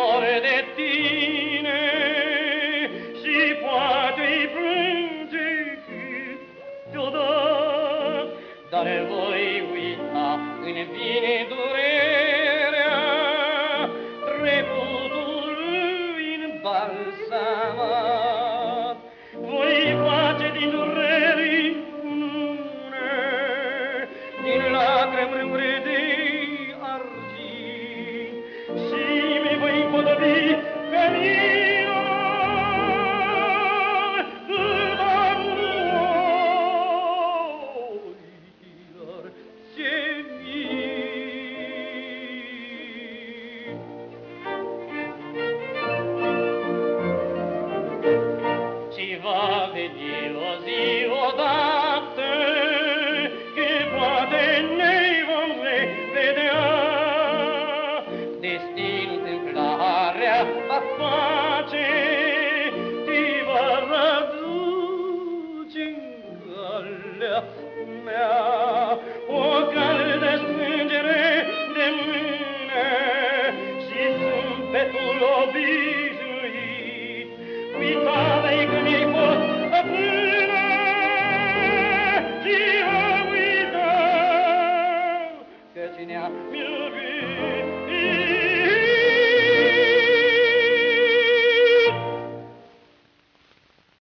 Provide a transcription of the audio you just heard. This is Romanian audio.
dor de tine și poate-i plânge cât ți-o dă, dar voi uita în vine durerea trecutului îmbalsamat. Voi face din dureri cunune, din lacrimi râuri de argint și mi voi împodobi cămina cât am oilor țemit. Ci va veni o zi odată, che poate nei vom vedea, destin întâmplarea va face, ti va răduce în calea mea o caldă strângere de mână și zâmbetul obișnuit. Uitai că mi-ai fost până și am uitat că ținea